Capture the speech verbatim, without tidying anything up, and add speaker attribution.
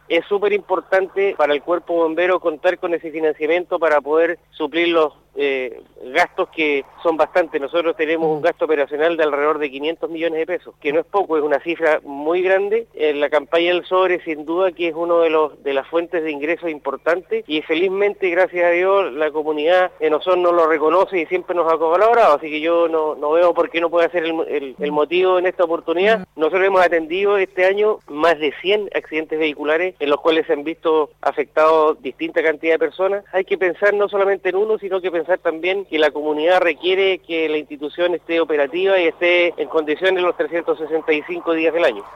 Speaker 1: es súper importante para el cuerpo bombero contar con ese financiamiento para poder suplir los eh, gastos que son bastantes. Nosotros tenemos un gasto operacional de alrededor de quinientos millones de pesos, que no es poco, es una cifra muy grande. En la campaña del sobre, sin duda que es uno de los de las fuentes de ingresos importantes, y felizmente, gracias a Dios, la comunidad en Osorno lo reconoce y siempre nos ha colaborado, así que yo no, no veo por qué no puede ser el, el, el motivo en esta oportunidad. Nosotros hemos atendido este año más de cien accidentes vehiculares en los cuales se han visto afectados distinta cantidad de personas. Hay que pensar no solamente en uno, sino que pensar también que la comunidad requiere que la institución esté operativa y esté en condiciones los trescientos sesenta y cinco días del año.